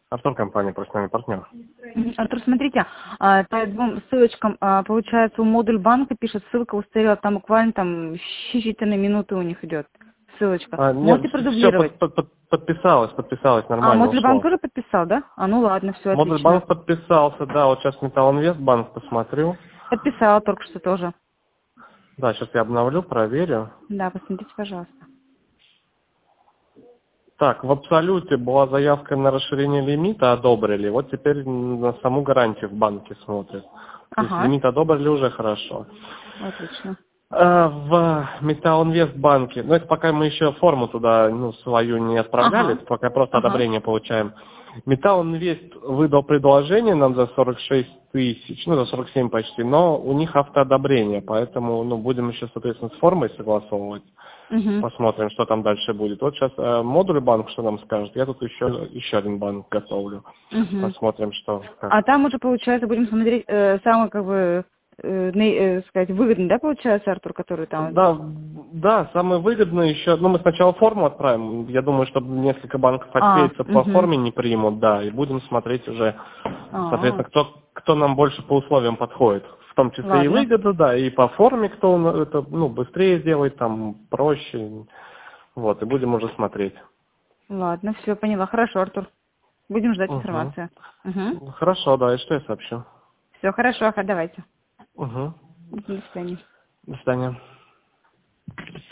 Артур, компания «Профессиональный партнер». Артур, смотрите, по двум ссылочкам, получается, у модуль банка пишет, ссылка устарела, там буквально считанные минуты у них идет ссылочка. Нет, Можете все, продублировать? подписалось, нормально Модуль банк ушло. тоже подписал, да? Ну ладно, все Модуль отлично. банк подписался, да, вот сейчас Металлинвест банк посмотрю. Подписала только что тоже. Да, сейчас я обновлю, проверю. Да, посмотрите, пожалуйста. Так, в абсолюте была заявка на расширение лимита, одобрили. Вот теперь на саму гарантию в банке смотрят. То есть Ага, лимит одобрили уже хорошо. отлично. В Металлинвест банке, это пока мы еще форму туда, свою не отправляли, Ага, это пока просто ага. одобрение получаем. Металлинвест выдал предложение нам за 46 тысяч, за 47 почти, но у них автоодобрение, поэтому, будем еще, соответственно, с формой согласовывать. Угу. Посмотрим, что там дальше будет. Вот сейчас модуль банк, что нам скажет. Я тут еще один банк готовлю. Угу. Посмотрим, что как. А там уже, получается, будем смотреть самый, сказать, выгодный, да, получается, Артур, который там? Да, самое выгодное еще. Мы сначала форму отправим. Я думаю, что несколько банков отклеится по Угу. форме, не примут, да, и будем смотреть уже, А, соответственно, кто нам больше по условиям подходит. В том числе и ладно. выгода, да, и по форме, кто это, быстрее сделает, там, проще. Вот, и будем уже смотреть. Ладно, все, поняла. Хорошо, Артур. Будем ждать Угу. информацию. Угу. Хорошо, да, и что я сообщу. Все, хорошо, давайте. Угу. До свидания. До свидания.